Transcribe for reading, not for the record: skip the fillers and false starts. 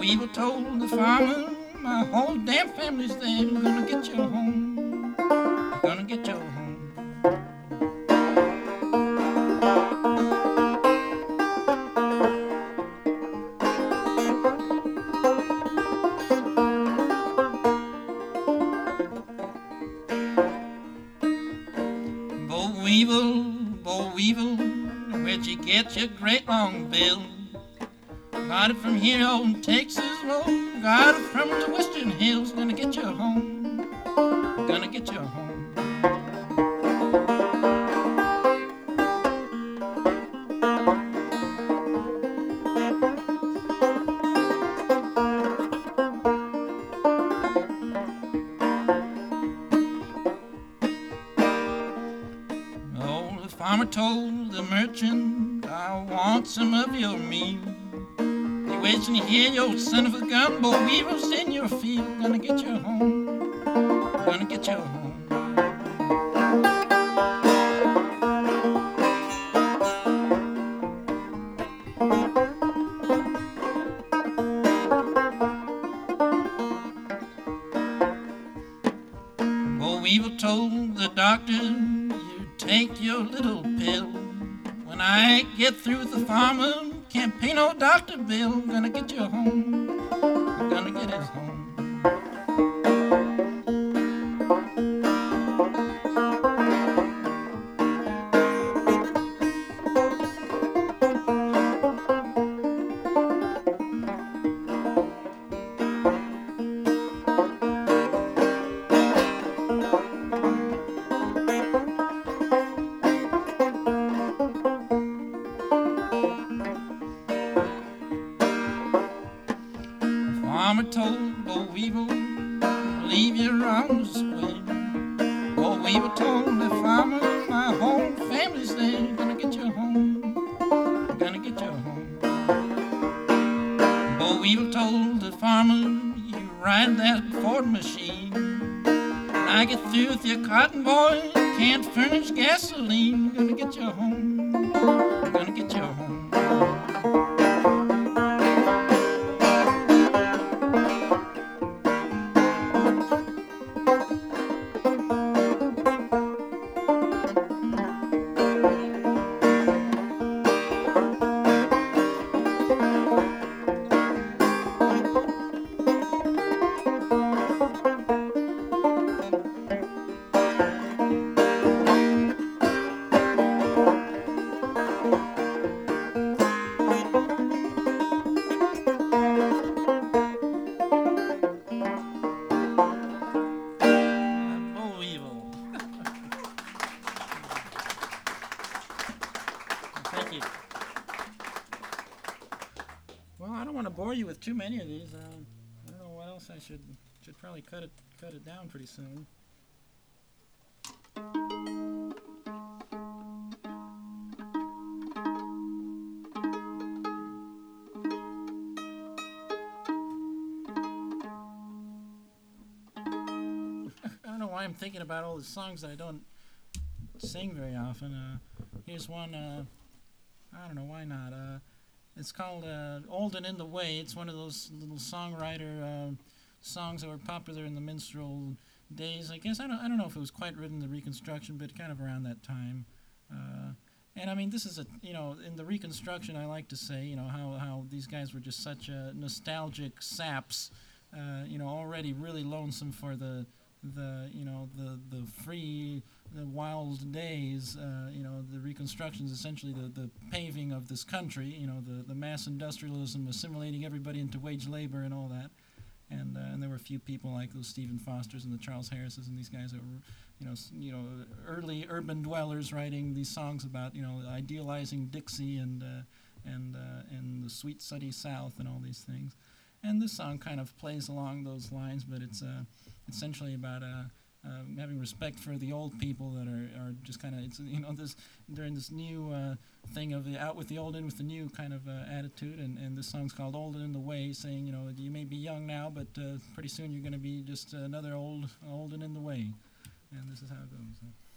Weevil told the farmer, my whole damn family's there. I'm gonna get you home. I'm gonna get you home. Bo Weevil, where'd you get your great long bill? Got it from here on Texas Road. Got it from the Western Hills. Gonna get you home. Gonna get you home. Oh, the farmer told the merchant, I want some of your meal. Waiting here, you old son of a gun. Bo Weevil's in your field. Gonna get you home. Gonna get you home. Bo Weevil told the doctor, you take your little pill. When I get through with the farmer, can't pay no doctor bill. Gonna get you home. Gonna get us home. Farmer told Bo Weevil, leave your arms away. Bo Weevil told the farmer, my whole family's there. Gonna get you home. Gonna get you home. Bo Weevil told the farmer, you ride that Ford machine. When I get through with your cotton boy, can't furnish gasoline. Gonna get you home. Gonna get you home. Thank you. Well, I don't want to bore you with too many of these. I don't know what else I should probably cut it down pretty soon. I don't know why I'm thinking about all the songs that I don't sing very often. Here's one. I don't know why not. It's called "Old and in the Way." It's one of those little songwriter songs that were popular in the minstrel days. I guess I don't know if it was quite written in the Reconstruction, but kind of around that time. And I mean, this is in the Reconstruction, I like to say, how these guys were just such nostalgic saps, already really lonesome for the free, the wild days. The Reconstruction is essentially the paving of this country. The mass industrialism, assimilating everybody into wage labor and all that. And there were a few people like those Stephen Fosters and the Charles Harrises and these guys that were, early urban dwellers writing these songs about, idealizing Dixie and the sweet sunny South and all these things. And this song kind of plays along those lines, but it's essentially about having respect for the old people that are just kind of, this during this new thing of the out with the old, in with the new kind of attitude. And this song's called "Old and in the Way," saying, you may be young now, but pretty soon you're going to be just another old and in the way. And this is how it goes.